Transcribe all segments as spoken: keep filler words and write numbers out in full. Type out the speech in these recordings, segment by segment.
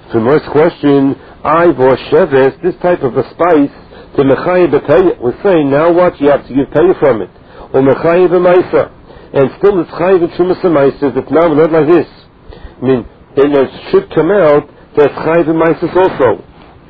For most question, Ive or Sheves, this type of a spice, to Mechayev B'Peyah. We're saying, now what? You have to give Peyah from it. Or Mechayev B'Maisa. And still it's Chayev and Shumas Maisa, that now not like this. I mean, and it should come out that Chayev and Maisa also.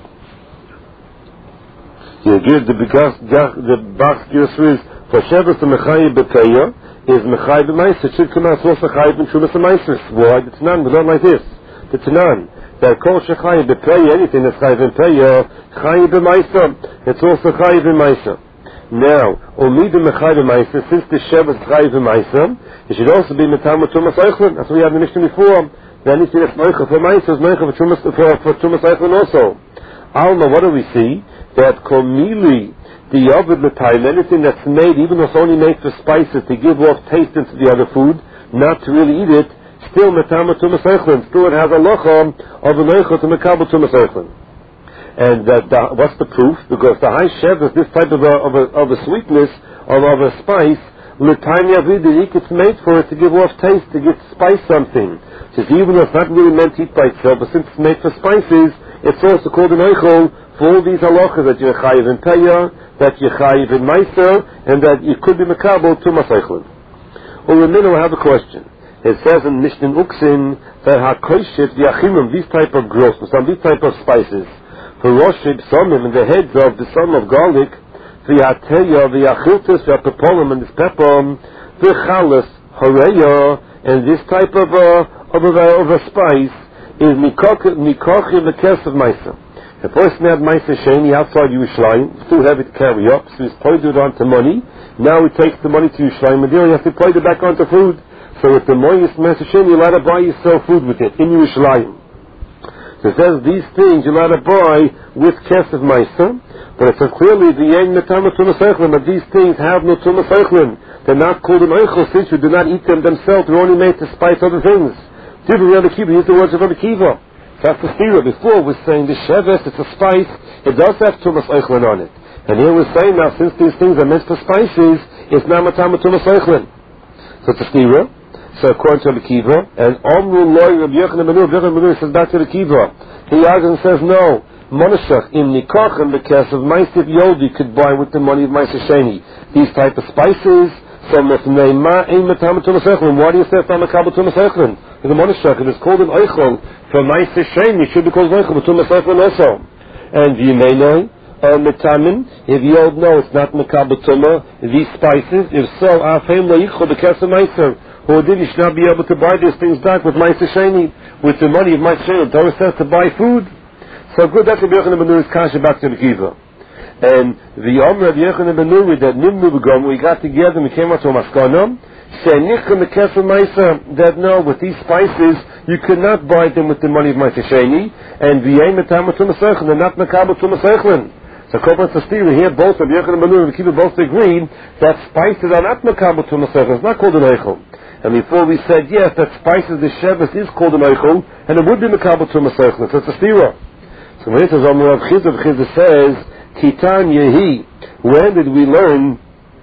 You give the the Bach Girsris for Sheves to Mechayev B'Peyah is Mechayev and Maisa. It should come out also Chayev and Shumas Maisa. Why? It's none, but not like this. It's none. That Kol Shechayev B'Peyah, anything that's Chayev and Peyah, Chayev and Maisa. It's also Chayev and Maisa. Now, Omid Mechayev Ma'aser, since the Shevet Chayev Ma'aser, it should also be Metam Tumas Eichlin. That's what we have in the Mishnah before. Then it's Meicha for Ma'aser, it's Meicha for Tumas for Tumas Eichlin also. Alma, what do we see? That Komili, the Yovid L'Tayim, anything that's made, even though it's only made for spices to give off taste into the other food, not to really eat it, still Metam Tumas Eichlin. Still it has a locha of a Meicha to Mekabel Tumas Eichlin. And that, that, what's the proof? Because the high shev is this type of a, of a, of a sweetness, of, of a spice, l'tayim yavidik, it's made for it to give off taste, to give spice something. So even though it's not really meant to eat by itself, but since it's made for spices, it's also called an eichel for all these halachas, that you're chayiv in peyah, that you're chayiv in meiser, and that you could be mekabel to masaychlin. Well, in a minute, I have a question. It says in Mishnah Uksin that ha-koshit v'achimim, these type of gross, some these type of spices, for Roshib Somim and the heads of the son of garlic, v'yateya v'yachiltus v'apepolim and this pepper, v'chalas hareya, and this type of a of a, of a spice is mikochim v'kes of Maisa. A person had Maisa Sheni outside Yerushalayim, still have it carry up, so he's paid it onto money. Now he takes the money to Yerushalayim, and there he has to pay it back onto food. So with the money Maisa Sheni, you're allowed to buy yourself food with it in Yerushalayim. So it says these things you're allowed to buy with kesef ma'aser, but it says clearly the yen metama tumas eichlin, but these things have no tumas eichlin. They're not called an eichel since you do not eat them themselves. They're only made to spice other things. Different Rabbi Kiva, use the words of Rabbi Kiva. That's the stira. Before we're saying the sheves, it's a spice, it does have tumas eichlin on it. And here we're saying now, since these things are meant for spices, it's not metama tumas eichlin. So it's a stira. So according to Rabbi Kiva, and Omru Loi Rabbi Yochanan ben Nur, Rabbi Yochanan ben Nur says back to the Kiva. He argues and says, no, Monashach, in Nikoch and the Kes of Maisif Yodi could buy with the money of Maisif Sheni. These type of spices, so Mefnei Ma Ein Metam Tumas Eichlin. Why do you say it's not Mekabel Tumas Eichlin? In the Monashach, it is called an Eichel for Maisif Sheni. It should be called Eichel for Tumas Eichlin also. And V'yimeinoi, uh, Metamin, if you all know it's not Mekabel Tumah, these spices, if so, Afeim Lo Yichol the Kes of Maisif. Or did you should not be able to buy these things back with Maisa Sheni, with the money of Maisa Sheni? The Torah says to buy food. So good, that's Rabbi Yochanan ben Nuri's kasha back to the Kiva. And the Omer of Yochanan ben Nuri that Nimnu Begom, we got together and we came out to a Maskana, Shenichim the Kesef Maisa, that no, with these spices, you could not buy them with the money of Maisa Sheni, and V'yei Metam Tumas Eichlin, they're not Mekabel Tumas Eichlin. So Koban Sastira here, both of Yochanan ben Nuri and the Kiva both agreed that spices are not Mekabel Tumas Eichlin, it's not called an Eichel. And before we said, yes, that spices, the sheves is called an eichel, and it would be mekabel tumas eichlin. So it's a stira. So when it says, Amar Rav Chizah, Chizah says, Kitan Yehi, when did we learn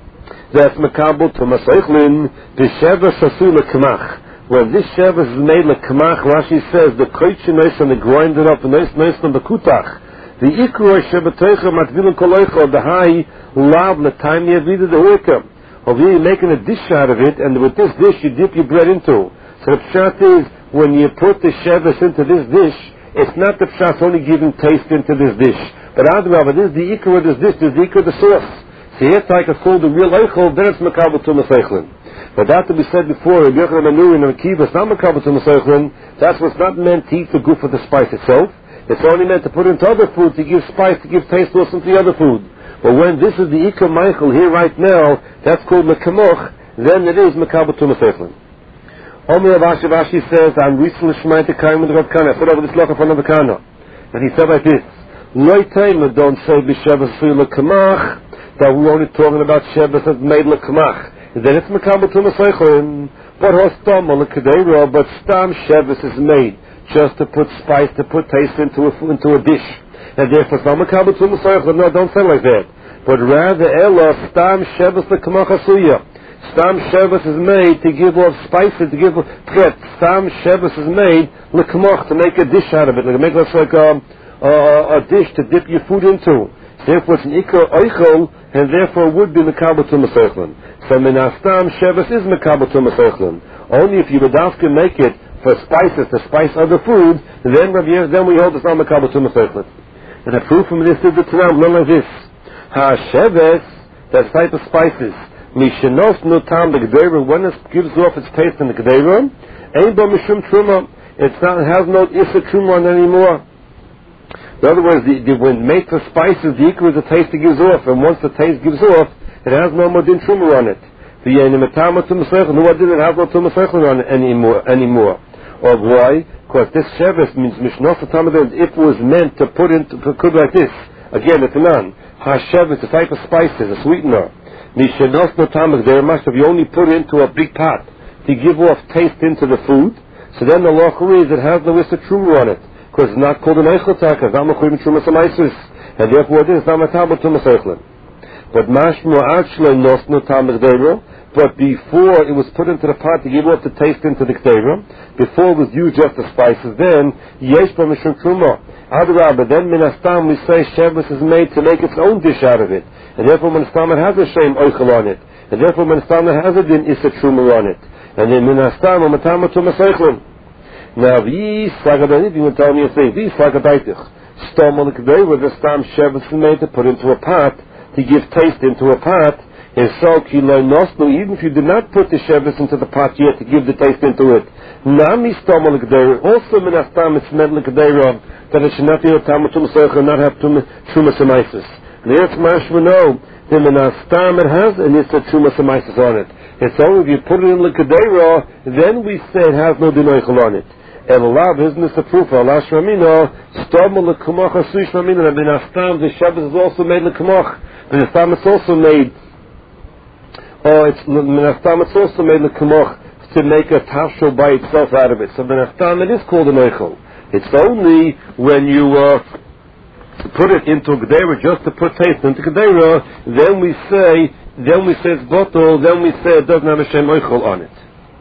that mekabel tumas eichlin, the sheves asu lekmach? When this sheves is made lekmach, Rashi says, the koitche nois and the grind it up, and nois nois and the bekutach. The ikro shebetoicha matvilin kol eichel, the high lav l'tayim yavida the huikam. Over here you're making a dish out of it, and with this dish you dip your bread into. So the pshat is, when you put the sheves into this dish, it's not the pshat only giving taste into this dish. But Adrabah, this is the ikar of this dish, this is the ikar of the sauce. So here it's like it's called the real eichel, then it's mekabel tumas eichlin. But that to be said before, Rabbi Yochanan ben Nuri and Rabbi Kiva, it's not mekabel tumas eichlin, that's what's not meant to eat the goof of the spice itself. It's only meant to put into other food, to give spice, to give taste also into the other food. But when this is the Ikar Michael here right now, that's called Mekamoch, then it is Mekabel Tumas Eichlin. Omer Rav Ashi Rashi says, I'm recently shmai to Kaim with Rav Kana. I put over this loch from Rav Kana. And he said like this, Loi Taima don't say B'Sheves Asui L'Kamach, that we're only talking about Sheves that's made L'Kamach. Then it's Mekabel Tumas Eichlin. But Hostam L'Kadeira, but Stam Sheves is made just to put spice, to put taste into a, into a dish. And therefore, it's not Mekabel Tumas Eichlin. No, don't say like that. But rather, Ella, Stam, Sheves, L'Kamach Asuya. Stam Shabbos is made to give off spices, to give off pret. Stam Shabbos is made l'kmoch, to make a dish out of it, like make it like a, a, a dish to dip your food into. Therefore, it's an ikar oichel, and therefore would be mekabel tumas oichlin. So Menastam Shabbos is mekabel tumas oichlin. Only if you would can make it for spices to spice other food, then then we hold it's not mekabel tumas oichlin. And the proof from this is the Tanam, not like this. Ha Shabbos, that type of spices. Mishenos no tam the Gedera, when it gives off its taste in the Gedera, ain't bo mishum truma. It's not, it has no issa truma on anymore. In other words, the, the, when made for spices, the ikar is the taste it gives off, and once the taste gives off, it has no more din truma on it. The yenimatama tumasechel, no more din, it has no tumasechel on it anymore. anymore. Or why? Because this Shabbos means mishnos tam, if it was meant to put into, could like this. Again, it's a non. Ha Shabbos, a type of spices, a sweetener. Mishenos no tamak, there must have you only put into a big pot to give off taste into the food. So then the law is it has no issa truma on it, because it's not called an eichel taka, it's not mechuyev truma samaisus, and therefore it is not metabel tumas eichlin. But mashmo actually nos no tamak deiro, but before it was put into the pot to give off the taste into the k'deira, before it was used just the spices, then yesh ba mishum truma. Adrabah, then minastam we say Shabbos is made to make its own dish out of it, and therefore minastam it has a shame oichel on it, and therefore minastam it has a din issa truma on it, and then minastam o matama tumas eichlin. Now these sagadayit, you will tell me a thing, these sagadaytich, stom on the k'deira, where the stam Shabbos is made to put into a pot, to give taste into a pot, and so kiloi nosno, even if you did not put the Shabbos into the pot yet to give the taste into it, nami stom on the k'deira, also minastam it's meant like k'deira, that it should not be a tamat tumas eichlin, not have truma samaisis. And it's mashma no, the minastam it has, and it's a truma samaisis on it. It's only if you put it in the k'deira, then we say it has no din oichel on it. Elalav, isn't this the proof? Allah shramino, stom l'kumach asuy shramino, and minastam, the Shabbos is also made l'kumach. Minastam it's also made, oh, it's, minastam it's also made l'kumach, to make a tafshel by itself out of it. So minastam it is called an oichel. It's only when you uh, put it into Gedera just to put taste into Gedera, then we say, then we say it's bottle, then we say it doesn't have a shem oichel on it.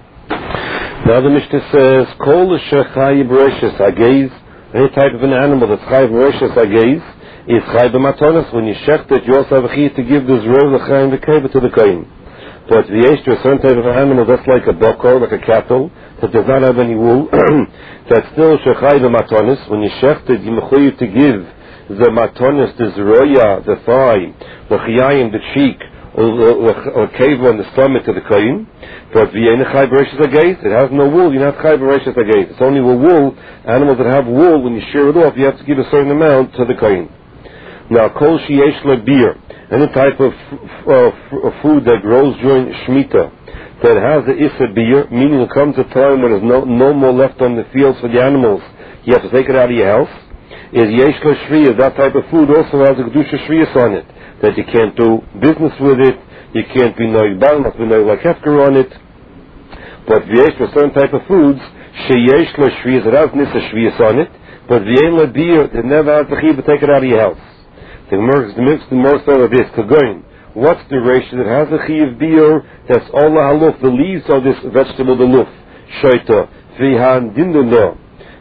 Now the Mishnah says, Kol shechai b'reishis hageiz, any type of an animal that's chai b'reishis hageiz, is chai b'matonis. When you shecht it, you also have a chai to give this row l'chaim v'keva to the kohen. But the yesh to a certain type of an animal that's like a bokor, like a cattle, that does not have any wool, that's still shechai b'matonis. When you shecht it, you mechuyev to give the matonis, the zroya, the thigh, the chiyayim, the cheek, or cave on the stomach to the kohen. But it has no wool, you're not chai b'reishis hageiz. It's only with wool. Animals that have wool, when you shear it off, you have to give a certain amount to the kohen. Now, kol sheyesh beer, any type of uh, f- food that grows during Shemitah, that has the issa beer, meaning there comes a time when there's no, no more left on the fields for the animals, you have to take it out of your house. Is yesh shviyah, that type of food also has a kedusha shviyas on it, that you can't do business with it, you can't be noig bal, not be noig like hefker on it. But v'yesh for certain type of foods, sheyesh lo shviyas, it has nissa shviyas on it, but v'yein lo beer, it never has the chiyuv to take it out of your house. The more style of this, kagoin, what's the ratio that has the chiyuv beer, that's all the haluf, the leaves of this vegetable, the luf, shoita, v'han dinduno.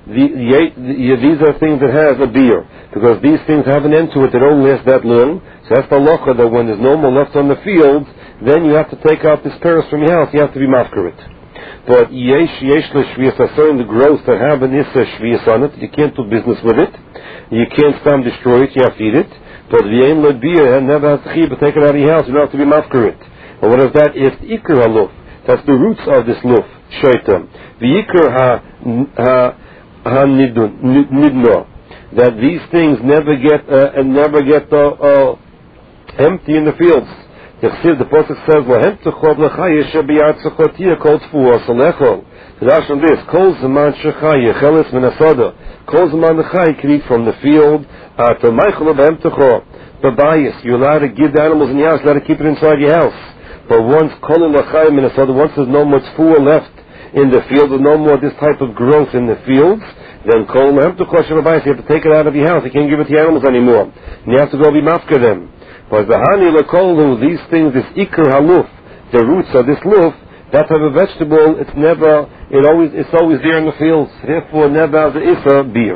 These are things that have a beer, because these things have an end to it that only lasts that long. So that's the locha, that when there's no more left on the fields, then you have to take out this paris from your house, you have to be mafker it. But yesh yesh l'shviyas, certain the growth that have an issa shviyas on it, you can't do business with it, you can't stop destroy it, you have to eat it. But v'yein lo beer, never has to chiyuv, but take it out of your house, you don't have to be mafker it. But what is that? It's ikar haluf. That's the roots of this luf, shaitam. The ikar ha ha ha nidno, that these things never get uh, and never get uh, uh, empty in the fields. The Pasuk says, "Lahem tachov l'chayis shebiyat tzachotiyah kol tfuah salechol." So that's from this. Kol zaman shechayah chelis minasada. Kol zaman l'chay can eat from the field. To meichel lahem tachov. Babayis, you're allowed to give the animals in your house. You're allowed to keep it inside your house. But once kol l'chay minasada, once there's no much tfuah left in the field, there's no more this type of growth in the fields, then kol lahem tachov babayis, you have to take it out of your house. You can't give it to your animals anymore. And you have to go be mafka them. But the hani lekolu, these things, this ikar haluf, the roots of this luf, that type of vegetable, it's never, it always, it's always there in the fields. Therefore, never as it is a beer.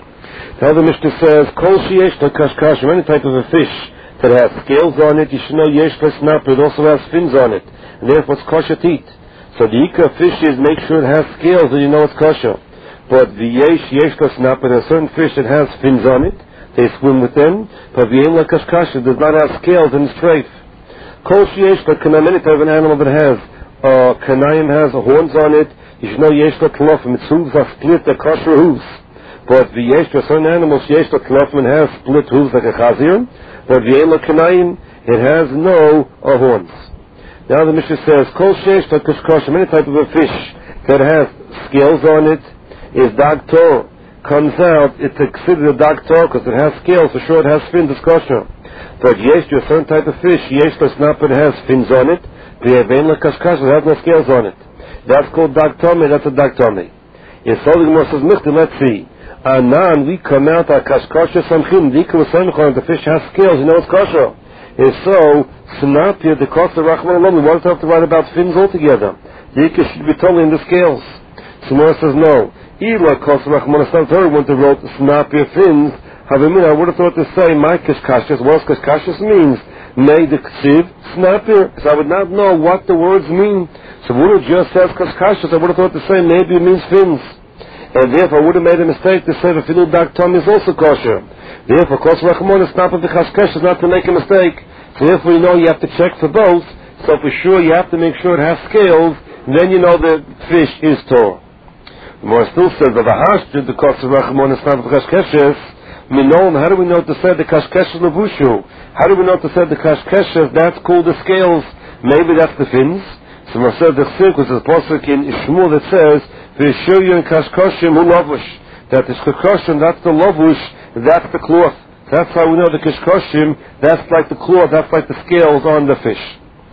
Now the Mishnah says, Kol sheyesh la kashkash, any type of a fish that has scales on it, you should know yesh la snapper, it also has fins on it, and therefore it's kosher to eat. So the ikar fish is make sure it has scales, and you know it's kosher. But the yesh yesh la snapper, there's a certain fish that has fins on it, they swim with them, but the ein la kashkash, it does not have scales in its treif. Kol sheyesh la kanam, any type of an animal that has uh, kanayim has horns on it, you should know yesh la tlofim, its hooves are split, they're kosher hooves. But the yesh to certain animals, yesh to tlofim has split hooves like a chazir, but the ein la kanayim, it has no uh, horns. Now the Mishnah says, Kol sheyesh la kashkash, any type of a fish that has scales on it, is dag tor, comes out, it's considered a dag tor because it has scales, for sure it has fins, it's kosher. But yesh to a certain type of fish, yesh to snapper, it has fins on it, the ein la kashkash, it has no scales on it. That's called dag tome, that's a dag tome. If so, the Gemara says, Michta, let's see. Anan, we come out at kashkasha samchim, the ikar samchim, the fish has scales, you know it's kosher. If so, snapir, the cost of Rachman alone, we won't have to write about fins altogether. The ikar should be totally in the scales. So Gemara says, no. Ila cost of Rachman, it's not her when to wrote snapir fins. Havimina, I would have thought to say, my kashkashas, what kashkashas means? May the ksiv, snapir. So I would not know what the words mean. So would have just says kashkashas, I would have thought to say, maybe it means fins. And therefore, I would have made a mistake to say the filu dag tom is also kosher. Therefore, kos rachmon is not of the kashkesh, is not to make a mistake. So therefore, you know you have to check for both. So for sure, you have to make sure it has scales. And then you know the fish is tor. The more still says that the hashd the kos rachmon is not of the kashkesh. Minon, how do we know to say the kashkesh levushu? How do we know to say the kashkesh? That's called the scales. Maybe that's the fins. So we said the chsik was a pasuk in Shmuel that says, V'shoyu kashkoshim hu lavush. That is kashkoshim, that's the lavush, that's the cloth. That's how we know the kashkoshim, that's like the cloth, that's like the scales on the fish.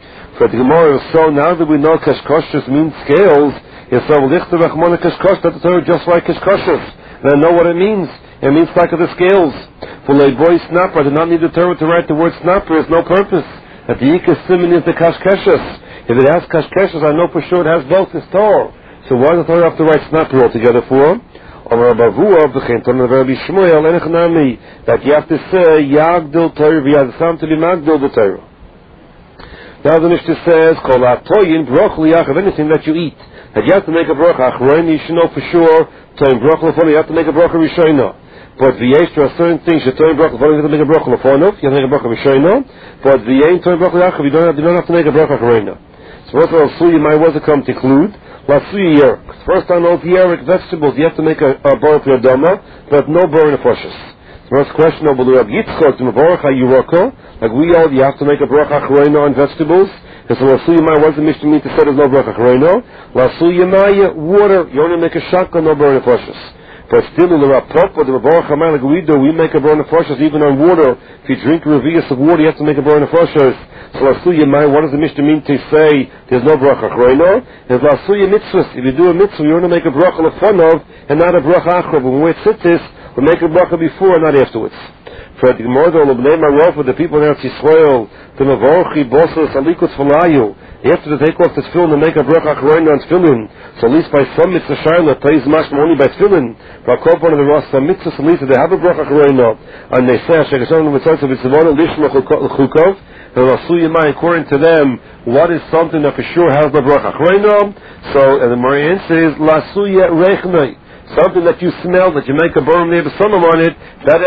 So the Gemara is so, now that we know kashkoshim means scales, it's so lichter rachmona kashkosh, that's just like kashkoshim. And I know what it means. It means like the scales. For a boy snapper, I did not need the Torah to write the word snapper, it's no purpose. That the ikar simin is the kashkeshus. If it has kashkeshus, I know for sure it has both, it's Torah. So why does the Torah have to write snapper altogether for? That you have to say Yagdil Torah v'yadasam to be Magdil the Torah. Now the Mishnah says, Kol ha'toyin brochli of anything that you eat. That you have to make a bracha achroin, you should know for sure. Toyin brochli you have to make a bracha rishayna. But v'yesh there are certain things that toyin brochli you have to make a bracha lefonov, you have to make a bracha rishayna. But v'yein toyin brochli achav, you don't have, you don't have to make a bracha achroina. So what else? So you might want to come to include. First time all the Eric vegetables, you have to make a, a bar for Adama, but no bar in the flushes. First question, like we all, you have to make a bracha achroina on vegetables. Because lasuya maya, what does the Mishnah mean to say there's no bracha achroina? Lasuya maya, water, you only make a shaka, no bar in the flushes. But still, in the rapop, or the baruch hamay, like we do, we make a bar in the flushes even on water. If you drink revius of water, you have to make a bar in the flushes. So lasuya maya, what does the Mishnah mean to say there's no bracha achroina? There's lasuya mitzvahs. If you do a mitzvah, you want to make a bracha lefonov and not a bracha achro. But when we sit this, we make a bracha before and not afterwards. For the Gemara, the people in Eretz Yisrael, the mavorchi bossos alikos falayu. You have to take off the tefillin and make a bracha achroina on tefillin. So at least by some mitzvah shayla, plays mashma only by tefillin. But one of the rasa mitzvahs, at least they have a bracha achroina, and they say Hashem mitzvah v'tzivona lishma chukov. And according to them, what is something that for sure has the bracha achroina? So and the Marian says lasuya rechnei, something that you smell, that you make a burn there, some on it, that